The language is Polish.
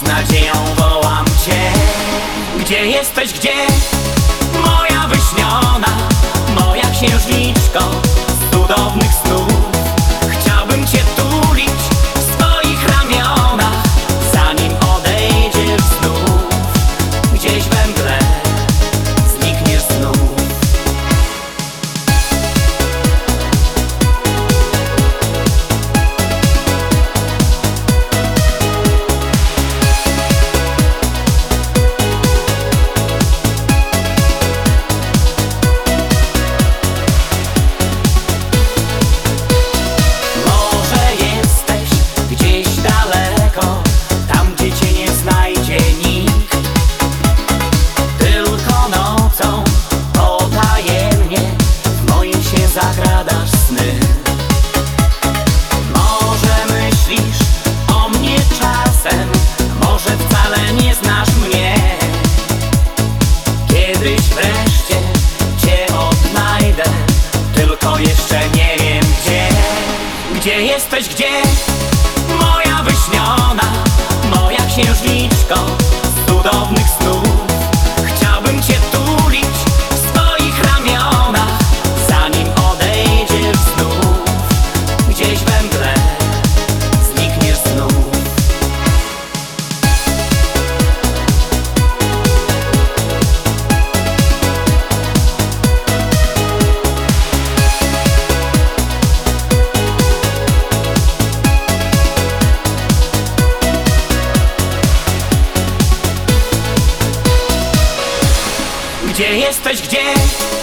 nadzieją wołam cię. Gdzie jesteś, gdzie? Moja wyśniona, moja księżniczko z cudownych snów. Chciałbym cię tulić w swoich ramionach, zanim odejdziesz znów. Gdzieś we mgle znikniesz znów. Zagradasz sny. Może myślisz o mnie czasem, może wcale nie znasz mnie. Kiedyś wreszcie cię odnajdę, tylko jeszcze nie wiem gdzie. Gdzie jesteś, gdzie? Moja wyśniona, moja księżniczko z cudownych snów. Chciałbym cię tulić w swoich ramionach, zanim odejdziesz znów. Gdzieś we mgle znikniesz znów. Gdzie jesteś, gdzie?